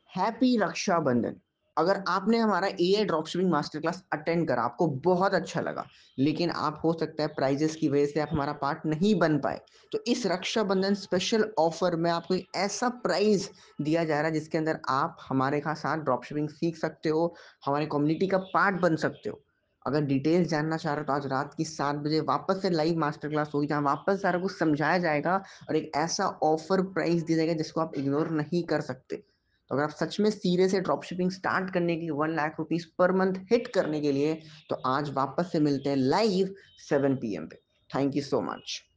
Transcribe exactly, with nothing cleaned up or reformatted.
Happy Rakshabandhan. अगर आपने हमारा AI dropshipping master class attend करा, आपको बहुत अच्छा लगा, लेकिन आप हो सकता है प्राइजेस की वजह से आप हमारा पार्ट नहीं बन पाए, तो इस रक्षाबंधन स्पेशल ऑफर में आपको एक ऐसा प्राइज दिया जा रहा है जिसके अंदर आप हमारे खा साथ ड्रॉपशिपिंग सीख सकते हो, हमारे कम्युनिटी का पार्ट बन सकते हो। अगर डिटेल्स जानना चाह रहे हो तो आज रात की सात बजे वापस से लाइव मास्टर क्लास होगी, जहाँ वापस सारा कुछ समझाया जाएगा और एक ऐसा ऑफर प्राइस दिया जाएगा जिसको आप इग्नोर नहीं कर सकते। तो अगर आप सच में सीरियस है ड्रॉप शिपिंग स्टार्ट करने की, one lakh rupees per month hit करने के लिए, तो आज वापस से मिलते हैं लाइव सेवन पी एम पे। Thank you so much.